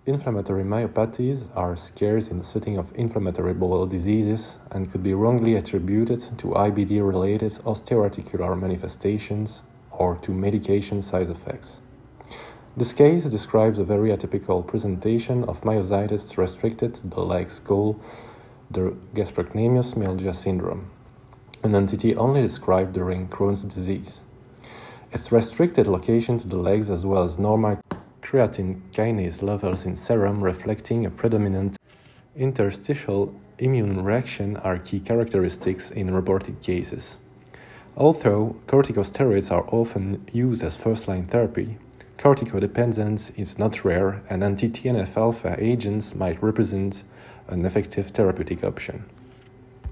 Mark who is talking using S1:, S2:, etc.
S1: Inflammatory myopathies are scarce in the setting of inflammatory bowel diseases and could be wrongly attributed to IBD-related osteoarticular manifestations or to medication side effects. This case describes a very atypical presentation of myositis restricted to the legs called the gastrocnemius myalgia syndrome, an entity only described during Crohn's disease. Its restricted location to the legs as well as normal creatine kinase levels in serum reflecting a predominant interstitial immune reaction are key characteristics in reported cases. Although corticosteroids are often used as first-line therapy, corticodependence is not rare and anti-TNF-alpha agents might represent an effective therapeutic option.